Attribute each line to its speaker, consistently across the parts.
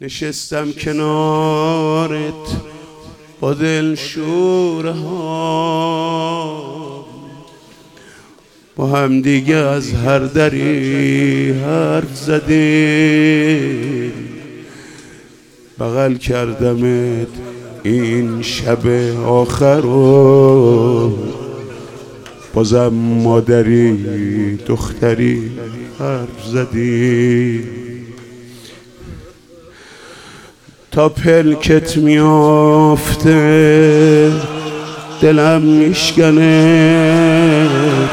Speaker 1: نشستم کنارت با دلشورها، با هم دیگه از هر دری حرف زدیم. بغل کردمت این شب آخر و بازم مادری دختری حرف زدیم. تا پلکت میافته دلم میشکنه،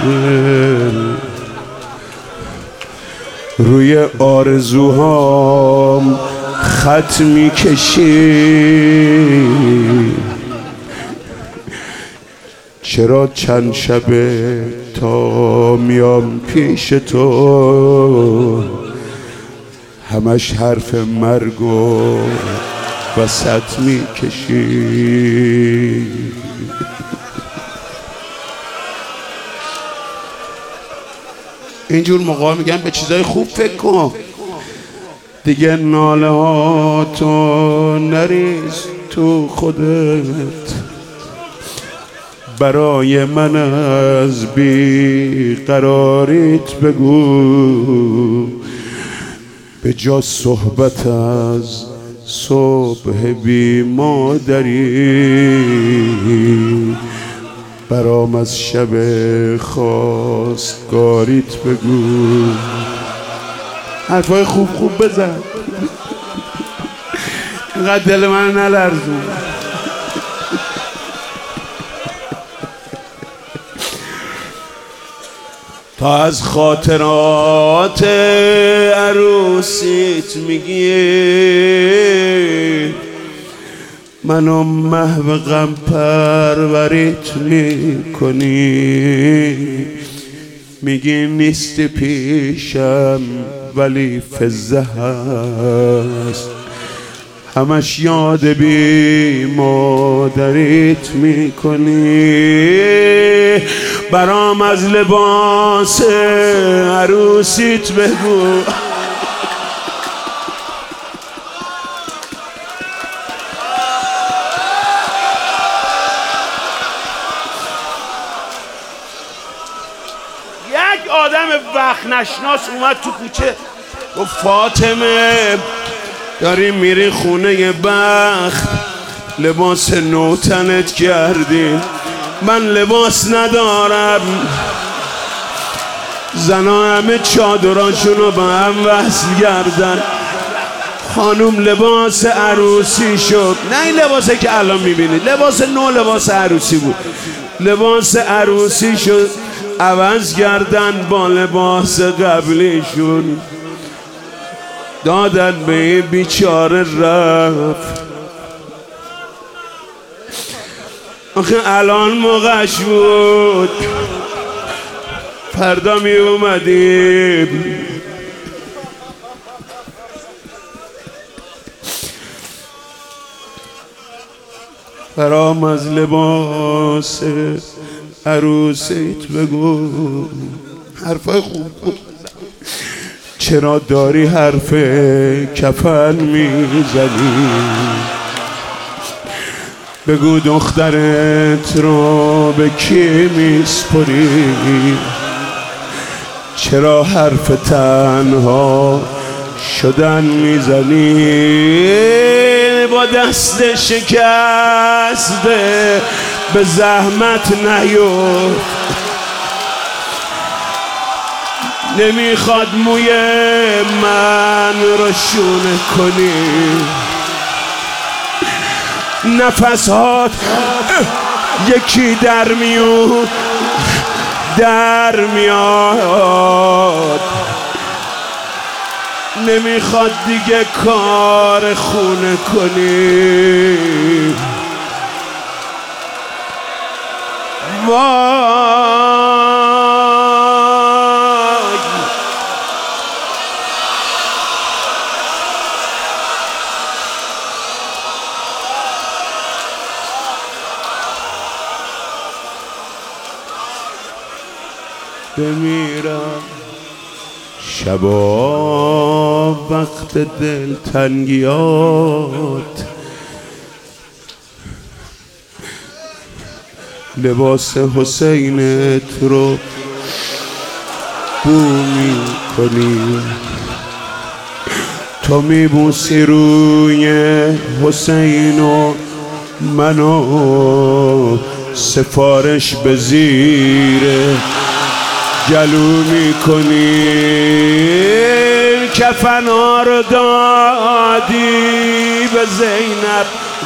Speaker 1: روی آرزوهام خط میکشی. چرا چند شبه تا میام پیش تو همش حرف مرگ و وسط میکشی؟ اینجور موقع میگن به چیزای خوب فکر کن دیگه. ناله ها تو نریز تو خودت، برای من از بی قراریت بگو، به جا صحبت از صبح بی مادری، برام از شب خواستگاریت بگو. حرفای خوب خوب بزن، اینقدر دل من نلرزون. تا از خاطرات عروسیت میگی، منو محو غم پروریت میکنی. میگی نیست پیشم ولی فزه هست، همش یاد بی مادریت میکنی. برام از لباس عروسیت بگو، یک آدم وقت نشناس اومد تو کوچه گفت فاطمه داری میری خونه بخت، لباس نو تنت کردی، من لباس ندارم. زنا همه چادراشونو به هم وصل کردن، خانوم لباس عروسی شد. نه این لباسه که الان میبینید، لباس نو لباس عروسی بود. لباس عروسی شد، عوض کردن با لباس قبلیشون، دادن به این بیچاره رفت. آخه الان موقعش بود، فردا می اومدیم. برام از لباس عروسیت بگو. حرفای خوب بود. چرا داری حرف کفن میزنی؟ بگو دخترت رو به کی میسپری؟ چرا حرف تنها شدن میزنی؟ با دست شکسته به زحمت نیفت، نمیخواد موی من رو شونه کنی. نفس هات یکی در میاد، نمیخواد دیگه کار خونه کنی. بمیرم شبا وقت دلتنگیات لباس حسینت رو بو میکنی، تو میبوسی روی حسین و منو سفارش به زیر گلو میکنی. کفنا رو دادی به زینب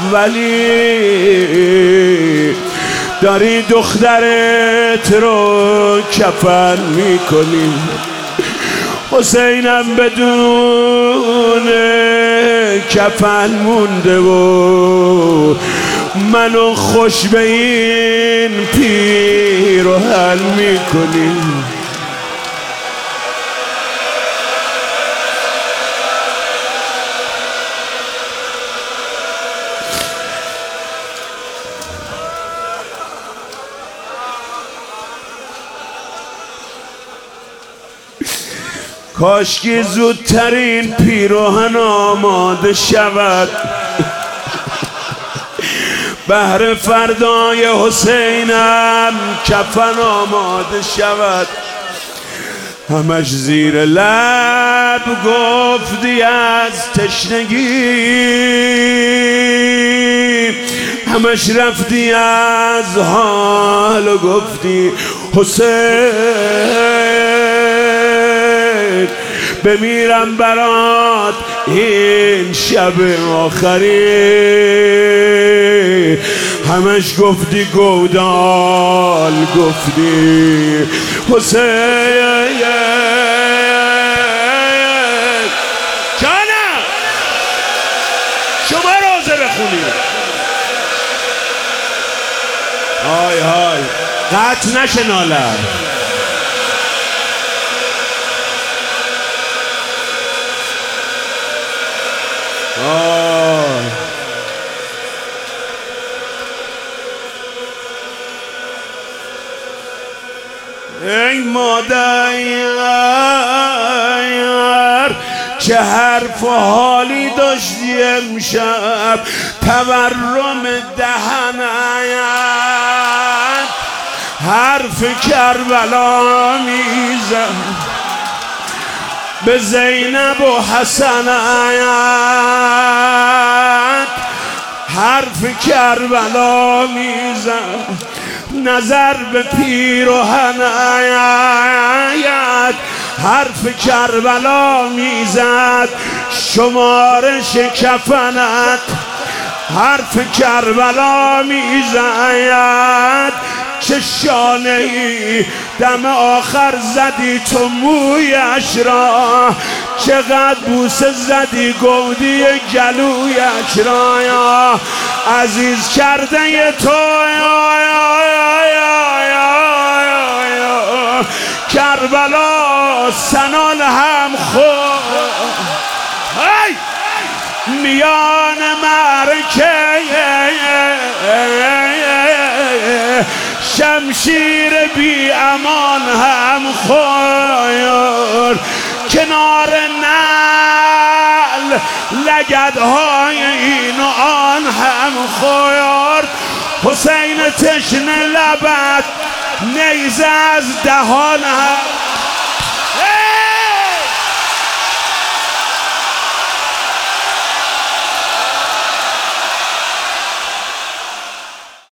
Speaker 1: ولی داری دخترت رو کفن میکنی. حسینم بدون کفن مونده و منو خوش به این پیرهن میکنی. کاشکی زودترین پیراهن آماده شود بهر فردای حسینم کفن آماده شود. همش زیر لب گفتی از تشنگی، همش رفتی از حال و گفتی حسین بمیرم برات این شب آخری. همش گفتی گودال، گفتی حسین. جانم شما روزه بخونید. های های قطع نشه ناله. ای مادر چه حرف و حالی داشتی امشب، تورم دهنت حرف کربلا میزن به زینب و حسنت، حرف کربلا میزن نظر به پیرهنت، حرف کربلا میزد شمارش کفنت، حرف کربلا میزد چه شانه ای دم آخر زدی تو مویش را، چقدر بوسه زدی گودی گلویش را، یا عزیز کرده تو کربلا سنان هم خود میان مرکه شمشیر بی امان هم خور، کنار نعل لگدهای این و آن هم خورد. حسین تشنه لبت نیزه از دهان هم